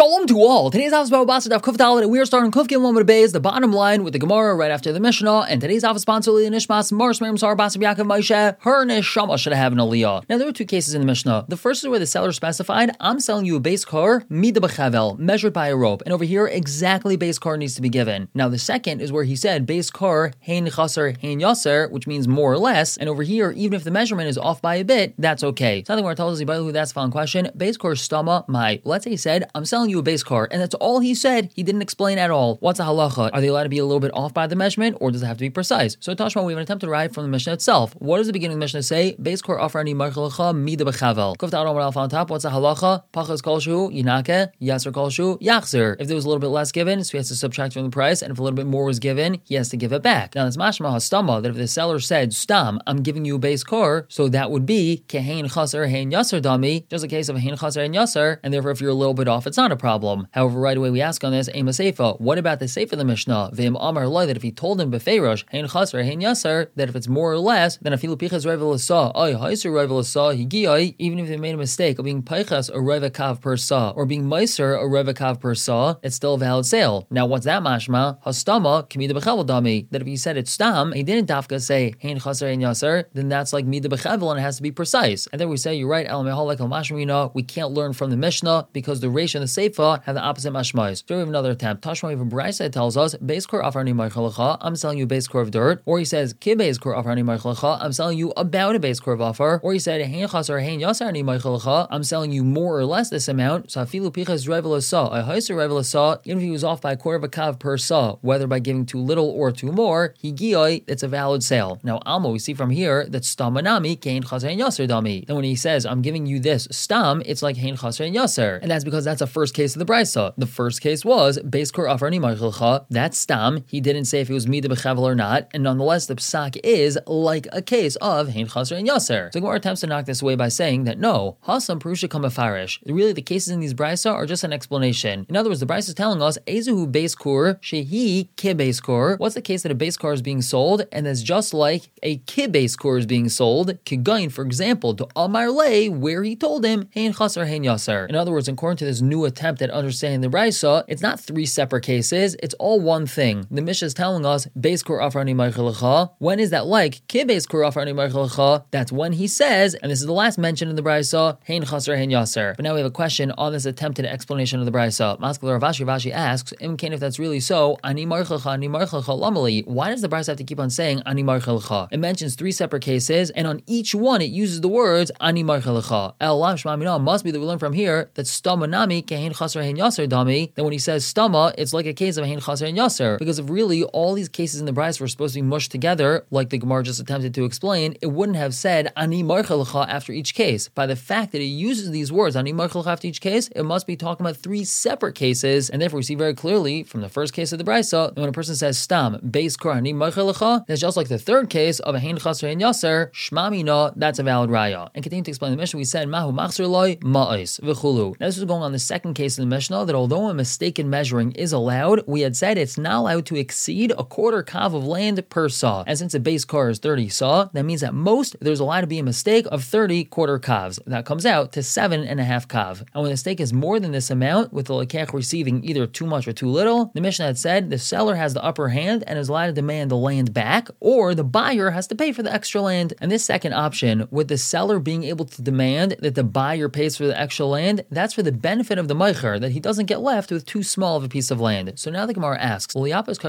Shalom to all. Today's office about Daf Kuf Dalet, and we are starting Kuf Gimel Amud Beis, the bottom line with the Gemara right after the Mishnah. And today's office sponsor Leah Nishmas Mars Miriam Sar Basim Yaakov Moshe. Her neshama should have an aliyah. Now there were two cases in the Mishnah. The first is where the seller specified, "I'm selling you a base car mida b'chavel, measured by a rope," and over here exactly base car needs to be given. Now the second is where he said base car hein chaser hein yaser, which means more or less. And over here, even if the measurement is off by a bit, that's okay. Something where it tells us who that's the following question: base car stama my. Let's say he said, "I'm selling you a base car," and that's all he said. He didn't explain at all. What's a halacha? Are they allowed to be a little bit off by the measurement, or does it have to be precise? So Tashma, we have an attempt to derive from the Mishnah itself. What does the beginning of the Mishnah say? Base car offer ani marchalacha mida b'chavel. Kuf ta'aron alpha on top. What's a halacha? Pachas kolshu yinake yaser kolshu yachzer. If there was a little bit less given, so he has to subtract from the price, and if a little bit more was given, he has to give it back. Now that's mashma hastama, that if the seller said stam, I'm giving you a base car, so that would be kehein chaser hein yaser dami, just a case of hein chaser hein yaser, and therefore if you're a little bit off, it's not a problem. However, right away we ask on this, Ema Seifa, what about the Seifa of the Mishnah? V'im Amar Loi, that if he told him befeirosh, hein chaser, hein yaser, that if it's more or less, then afilu pichas revel asa, ay haiser revel asa, higiyai, even if they made a mistake of being pichas a revekav per sa, or being meiser a revekav per sa, it's still a valid sale. Now what's that mashma? Hastama, kimida b'chevel dami, that if he said it's stam, he didn't dafka say hein chaser, hein yaser, then that's like mida b'chevel and it has to be precise. And then we say, you're right, al mehal like al mashmina, we can't learn from the Mishnah because the Reish and the Seifa have the opposite mashmais. So we have another attempt. Tashma, we have a brayso that tells us, base kor afarni marchalacha, I'm selling you a base core of dirt. Or he says, ki base kor afarni marchalacha, I'm selling you about a base core of offer. Or he said, hein chaser hein yasarni marchalacha, I'm selling you more or less this amount. So afilu pichas revel asa, a haiser revel asa, even if he was off by a quarter of a kav per sa, whether by giving too little or too more, he giyai, it's a valid sale. Now Alma, we see from here that stamanami kein chaser hein yaser dami. Then when he says, I'm giving you this stam, it's like hein chaser hein yaser. And that's because that's a first case of the brayso. The first case was base kor afarni marchalacha. That's stam. He didn't say if it was mida b'chevel or not, and nonetheless the psak is like a case of hein chaser and yaser. So Gemara attempts to knock this away by saying that no, hasam perusha kama farish. Really, the cases in these brayso are just an explanation. In other words, the brayso is telling us ezuhu base kor shehi ki base kor. What's the case that a base car is being sold, and that's just like a ki base car is being sold? Kigain, for example, to Amar Le, where he told him hein chaser hein yaser. In other words, according to this new attempt at understanding the brayso, it's not three separate cases, it's all one thing. The Mishnah is telling us, base kor afarni marchalacha. When is that like? Ki base kor afarni marchalacha. That's when he says, and this is the last mention in the brayso, hein chaser hein yaser. But now we have a question on this attempted explanation of the brayso. Maskal Rav Ashi asks, Imkain, if that's really so, ani marchalacha lamali. Why does the brayso have to keep on saying ani marchalacha? It mentions three separate cases, and on each one it uses the words ani marchalacha. El lam shmamina must be that we learn from here that stama nami kehin chaser hein yaser dami. That when he says stama, it's like a case of hein chaser hein yaser. Because if really all these cases in the brayso were supposed to be mushed together, like the Gemara just attempted to explain, it wouldn't have said ani marchalacha after each case. By the fact that it uses these words ani marchalacha after each case, it must be talking about three separate cases, and therefore we see very clearly from the first case of the brayso that when a person says stam base kor ani marchalacha, that's just like the third case of a hein chaser hein yaser shmamina. That's a valid raya. And continue to explain the Mishnah, we said mahu machzer loy ma'is v'chulu. Now this was going on the second case in the Mishnah that although a mistaken measuring is allowed, we had said it's not allowed to exceed a quarter kav of land per saw. And since a base car is 30 saw, that means at most there's allowed to be a mistake of 30 quarter kavs. That comes out to 7.5 kav. And when the mistake is more than this amount, with the lekech receiving either too much or too little, the Mishnah had said the seller has the upper hand and is allowed to demand the land back, or the buyer has to pay for the extra land. And this second option, with the seller being able to demand that the buyer pays for the extra land, that's for the benefit of the meicher, that he doesn't get left with too small of a piece of land. So now the Gemara asks, we only make it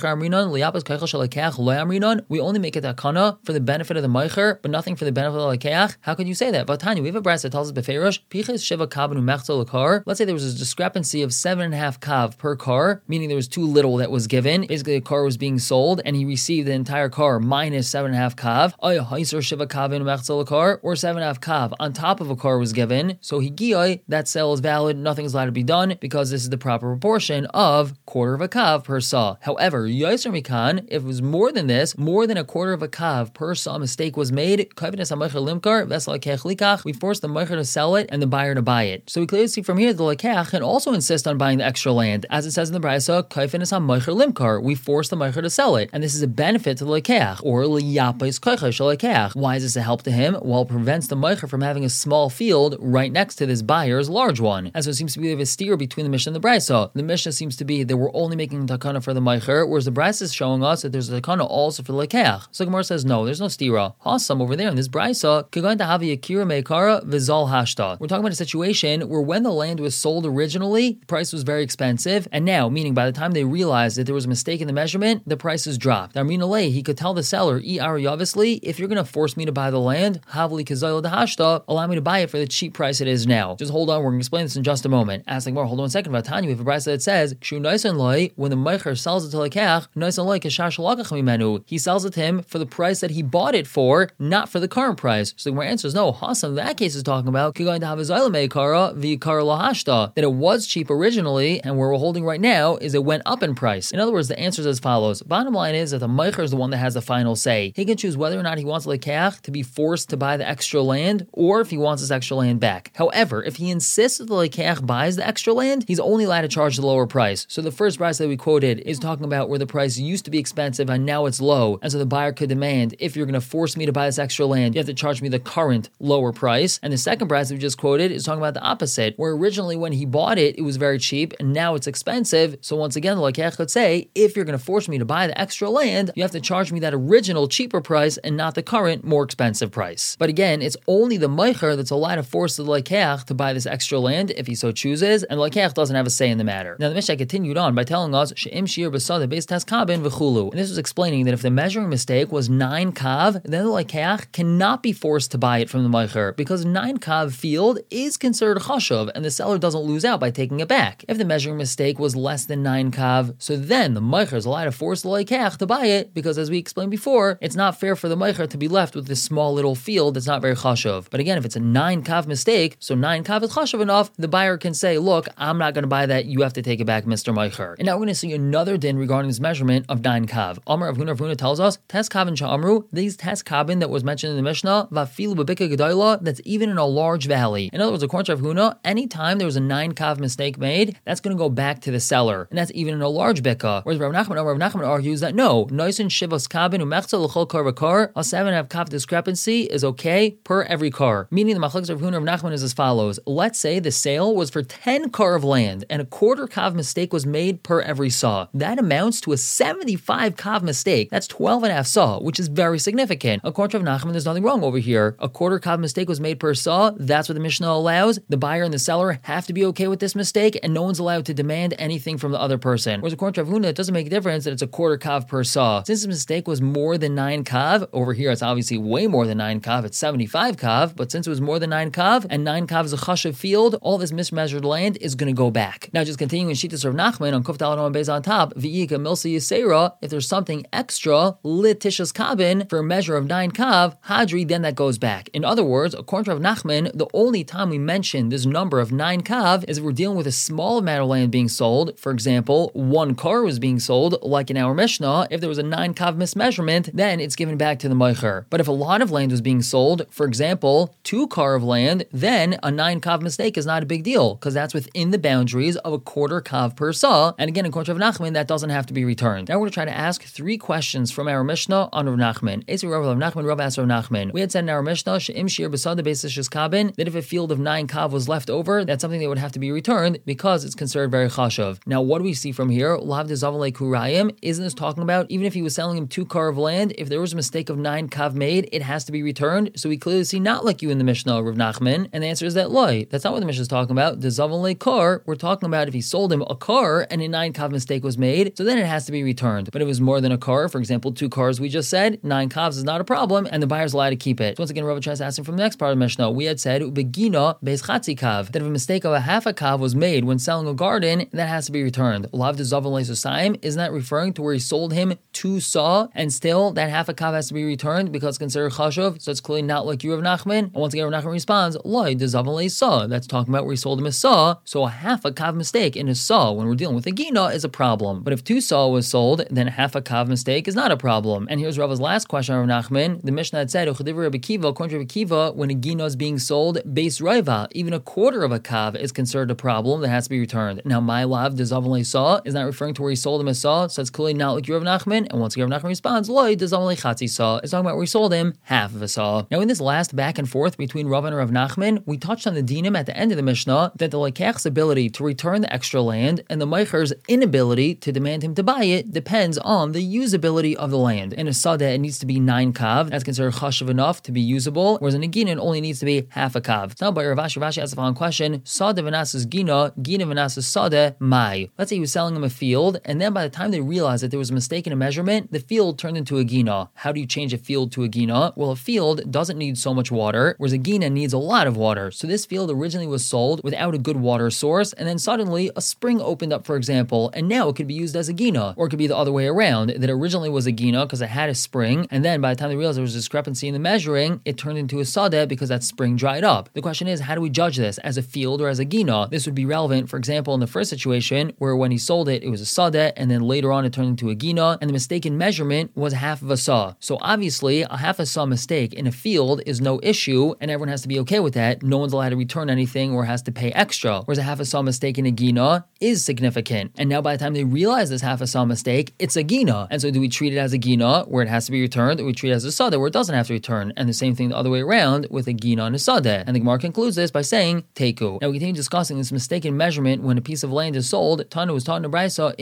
takana for the benefit of the meicher, but nothing for the benefit of the lekeach? How could you say that? Vatani, we have a brass that tells us befeirosh, piches sheva kavanu mechzel lekar. Let's say there was a discrepancy of 7.5 kav per car, meaning there was too little that was given. Basically, the car was being sold, and he received the entire car minus 7.5 kav. Or 7.5 kav on top of a car was given. So he giyai, that sale is valid, nothing is allowed to be done because this is the proper proportion of quarter of a kav per saw. However, Yaiser Mikan, if it was more than this, more than a quarter of a kav per saw mistake was made, we forced the meicher to sell it and the buyer to buy it. So we clearly see from here the lekech can also insist on buying the extra land. As it says in the brayso, we force the meicher to sell it. And this is a benefit to the lekech, or why is this a help to him? Well, it prevents the meicher from having a small field right next to this buyer's large one. And so it seems seems to be a steer between the Mishnah and the Brisa. The Mishnah seems to be that we're only making takana for the Meicher, whereas the Brisa is showing us that there's a takana also for the Lekeach. So Gemara says no, there's no stira. Hasam over there in this Brisa, Kagan Tahavi Akira Meikara Vizal Hashta. We're talking about a situation where when the land was sold originally, the price was very expensive, and now, meaning by the time they realized that there was a mistake in the measurement, the prices dropped. Now, he could tell the seller, obviously, if you're going to force me to buy the land, Havli Kazayla Dahashta, allow me to buy it for the cheap price it is now. Just hold on, we're going to explain this in just a moment. Asking more, hold on a second. Vatanya, we have a Brisa that says, when the Meicher sells it to Lekech, he sells it to him for the price that he bought it for, not for the current price. So the answer is no. Hassan, that case is talking about that it was cheap originally, and where we're holding right now is it went up in price. In other words, the answer is as follows. Bottom line is that the Meicher is the one that has the final say. He can choose whether or not he wants Lekech to be forced to buy the extra land, or if he wants this extra land back. However, if he insists that the Lekech buys the extra land, he's only allowed to charge the lower price. So the first price that we quoted is talking about where the price used to be expensive and now it's low, and so the buyer could demand, if you're going to force me to buy this extra land, you have to charge me the current lower price. And the second price that we just quoted is talking about the opposite, where originally when he bought it, it was very cheap, and now it's expensive. So once again, the Lekech could say, if you're going to force me to buy the extra land, you have to charge me that original cheaper price and not the current more expensive price. But again, it's only the Meicher that's allowed to force the Lekech to buy this extra land if he so chooses, and the Lekech doesn't have a say in the matter. Now the Mishnah continued on by telling us, She'im Shir B'Sada Beis Tes Kabin V'chulu. And this was explaining that if the measuring mistake was 9 kav, then the Lekech cannot be forced to buy it from the Meicher, because 9 kav field is considered chashuv, and the seller doesn't lose out by taking it back. If the measuring mistake was less than 9 kav, so then the Meicher is allowed to force the Lekech to buy it, because as we explained before, it's not fair for the Meicher to be left with this small little field that's not very chashuv. But again, if it's a 9 kav mistake, so 9 kav is chashuv enough, the buyer can say, look, I'm not going to buy that, you have to take it back, Mr. Meicher. And now we're going to see another din regarding this measurement of 9 kav. Amar Rav Huna tells us, Tes kavin sha'amru, these tes kavin that was mentioned in the Mishnah, vafilu b'bika gedayla, that's even in a large valley. In other words, according to Rav Huna, anytime there was a 9 kav mistake made, that's going to go back to the seller, and that's even in a large bika. Whereas Rav Nachman argues that no, noisin shivas kabin umechza l'chol kar v'kar, a 7.5 kav discrepancy is okay per every car. Meaning the machlokes of Rav Huna and Rav Nachman is as follows. Let's say the sale was for 10 car of land, and a quarter kav mistake was made per every saw. That amounts to a 75 kav mistake. That's 12.5 saw, which is very significant. According to Rav Nachman, there's nothing wrong over here. A quarter kav mistake was made per saw. That's what the Mishnah allows. The buyer and the seller have to be okay with this mistake, and no one's allowed to demand anything from the other person. Whereas according to Rav Huna, it doesn't make a difference that it's a quarter kav per saw. Since the mistake was more than 9 kav, over here it's obviously way more than 9 kav, it's 75 kav, but since it was more than 9 kav, and 9 kav is a chashuv field, all this mismeasured land is going to go back. Now just continuing Shittas Rav Nachman on Kuf Daled on Beis on top, V'yika Milsa Yisera, if there's something extra, lit Tishas Kabin, for a measure of 9 kav, Hadri, then that goes back. In other words, according to Rav Nachman, the only time we mention this number of 9 kav is if we're dealing with a small amount of land being sold. For example, 1 car was being sold, like in our Mishnah. If there was a 9 kav mismeasurement, then it's given back to the Meicher. But if a lot of land was being sold, for example, 2 car of land, then a 9 kav mistake is not a big deal, because that's within the boundaries of a quarter kav per saw. And again, according to Rav Nachman, that doesn't have to be returned. Now we're going to try to ask 3 questions from our Mishnah on Rav Nachman. Rav Nachman, Rav asked Rav Nachman. We had said in our Mishnah, She'im Shir B'Sada Beis Tishas Kabin, that if a field of 9 kav was left over, that's something that would have to be returned because it's considered very chashuv. Now what do we see from here? Lav Dezavalei Kurayim, isn't this talking about even if he was selling him 2 car of land, if there was a mistake of 9 kav made, it has to be returned? So we clearly see not like you in the Mishnah, Rav Nachman, and the answer is that loy. That's not what the Mishnah is talking about. Dezavalei Kar, we're talking about if he sold him a car and a 9 kav mistake was made, so then it has to be returned. But if it was more than a car, for example 2 cars we just said, 9 kavs is not a problem, and the buyer's allowed to keep it. So once again, Rav tries to ask him from the next part of the Mishnah. We had said begina beis chatzi kav, that if a mistake of a half a kav was made when selling a garden, that has to be returned. Lav dezavalei sosaim, isn't that referring to where he sold him 2 saw, and still that half a kav has to be returned because it's considered chashuv? So it's clearly not like you, Rav Nachman. And once again, Rav Nachman responds, loy dezavalei saw. That's talking about where he sold him a saw. So a half a kav mistake in a saw when we're dealing with a gina is a problem. But if 2 saw was sold, then half a kav mistake is not a problem. And here's Rav's last question, Rav Nachman. The Mishnah had said, according to Rabbi Kiva, when a gina is being sold, base raiva, even a quarter of a kav is considered a problem that has to be returned. Now, my lav dezavalei saw is not referring to where he sold him a saw, so it's clearly not like Rav Nachman, And once again, Rav Nachman responds, Loi does only chatzi saw. It's talking about where he sold him half of a saw. Now, in this last back and forth between Rav and Rav Nachman, we touched on the dinim at the end of the Mishnah that the lekech's ability to return the extra land and the meicher's inability to demand him to buy it depends on the usability of the land. In a sadeh, it needs to be 9 kav. That's considered chashuv enough to be usable, whereas in a gina, it only needs to be half a kav. Now, by Rav Ashi asks the following question: sadeh v'nasas gina v'nasas sadeh mai. Let's say he was selling him a field, and then by the time they realized that there was a mistake in a measurement, the field turned into a gina. How do you change a field to a gina? Well, a field doesn't need so much water, whereas a gina needs a lot of water. So this field originally was sold without a good water source, and then suddenly a spring opened up, for example, and now it could be used as a gina. Or it could be the other way around, that originally was a gina because it had a spring, and then by the time they realized there was a discrepancy in the measuring, it turned into a sadeh because that spring dried up. The question is, how do we judge this, as a field or as a gina? This would be relevant, for example, in the first situation, where when he sold it, it was a sadeh, and then later on it turned into a gina, and the mistaken measurement was half of a saw. So obviously, a half a saw mistake in a field is no issue, and everyone has to be okay with that. No one's allowed to return anything or has to pay extra. Whereas a half a saw mistake in a gina is significant. And now by the time they realize this half a saw mistake, it's a gina. And so do we treat it as a gina, where it has to be returned, or we treat it as a sadeh, where it doesn't have to return? And the same thing the other way around with a gina and a sadeh. And the Gemara concludes this by saying, teku. Now we continue discussing this mistaken measurement when a piece of land is sold. Tana was taught in the Brisa,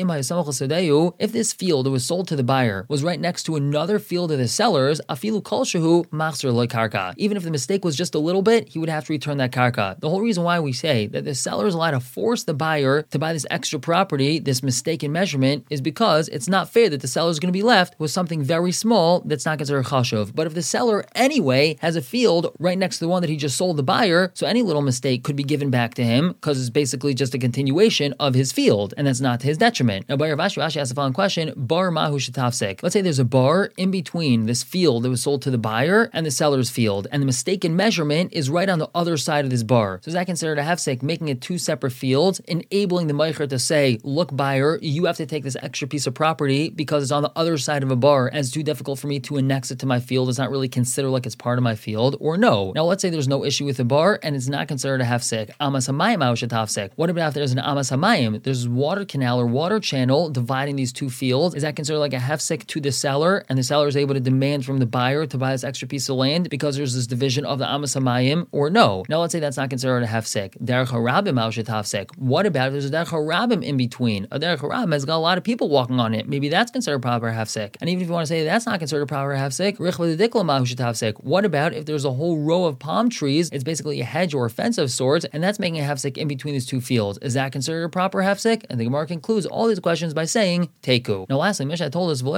if this field that was sold to the buyer was right next to another field of the seller's, afilu kol shehu machzor lo karka. Even if the mistake was just a little bit, he would have to return that karka. The whole reason why we say that the seller is allowed to force the buyer to buy this extra property, this mistaken measurement, is because it's not fair that the seller is going to be left with something very small that's not considered chashuv. But if the seller anyway has a field right next to the one that he just sold the buyer, so any little mistake could be given back to him because it's basically just a continuation of his field, and that's not to his detriment. Now, Rav Ashi asks the following question: bar mahu shetafsek. Let's say there's a bar in between this field that was sold to the buyer and the seller's field, and the mistaken measurement is right on the other side of this bar. So is that considered a hefsek, making it 2 separate fields, enabling the meicher to say, look, buyer, you have to take this extra piece of property because it's on the other side of a bar, and it's too difficult for me to annex it to my field. It's not really considered like it's part of my field, or no. Now, let's say there's no issue with the bar, and it's not considered a hefsek. Amas hamayim mahu shetafsek. What about if there's an amas hamayim? There's a water canal or water channel dividing these 2 fields. Is that considered like a hefsek to the seller, and the seller is able to demand from the buyer to buy this extra piece of land because there's this division of the amas hamayim, or no? Now, let's say that's not considered a hefsek. Derech harabim mahu shetafsek. What about if there's a derech harabim in between? A derech harabim has got a lot of people walking on it. Maybe that's considered proper hefsek. And even if you want to say that's not considered proper hefsek, richva dedikla mahu shetafsek. What about if there's a whole row of palm trees? It's basically a hedge or a fence of sorts, and that's making a hefsek in between these 2 fields. Is that considered a proper hefsek? And the Gemara concludes all these questions by saying teku. Now, lastly, Mishnah told us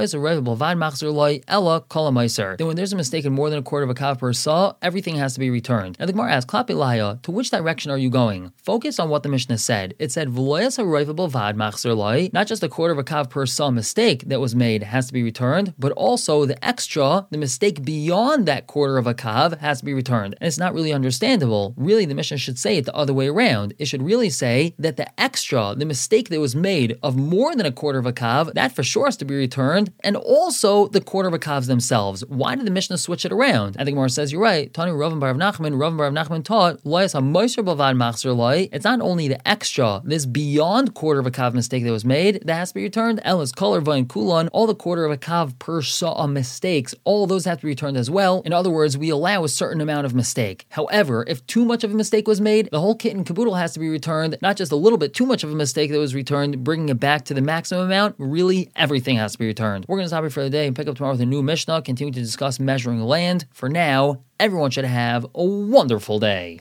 that when there's a mistake in more than a quarter of a kav per saw, everything has to be returned. Now the Gemara asks, Klapilaya, to which direction are you going? Focus on what the Mishnah said. It said not just a quarter of a kav per saw mistake that was made has to be returned, but also the extra, the mistake beyond that quarter of a kav, has to be returned. And it's not really understandable. Really, the Mishnah should say it the other way around. It should really say that the extra, the mistake that was made of more than a quarter of a kav, that for sure has to be returned, and also the quarter of a kavs themselves. Why did the Mishnah switch it around? I think Gemara says you're right. Tani Rav bar Rav Nachman taught it's not only the extra, this beyond quarter of a kav mistake that was made that has to be returned. Elas color vayin kulan, all the quarter of a kav per saw mistakes, all those have to be returned as well. In other words, we allow a certain amount of mistake. However, if too much of a mistake was made, the whole kit and caboodle has to be returned. Not just a little bit too much of a mistake that was returned, bringing it back to the maximum amount. Really, everything has to be returned. We're going to stop here for the day and pick up tomorrow with a new Mishnah, continue to discuss measuring land. For now, everyone should have a wonderful day.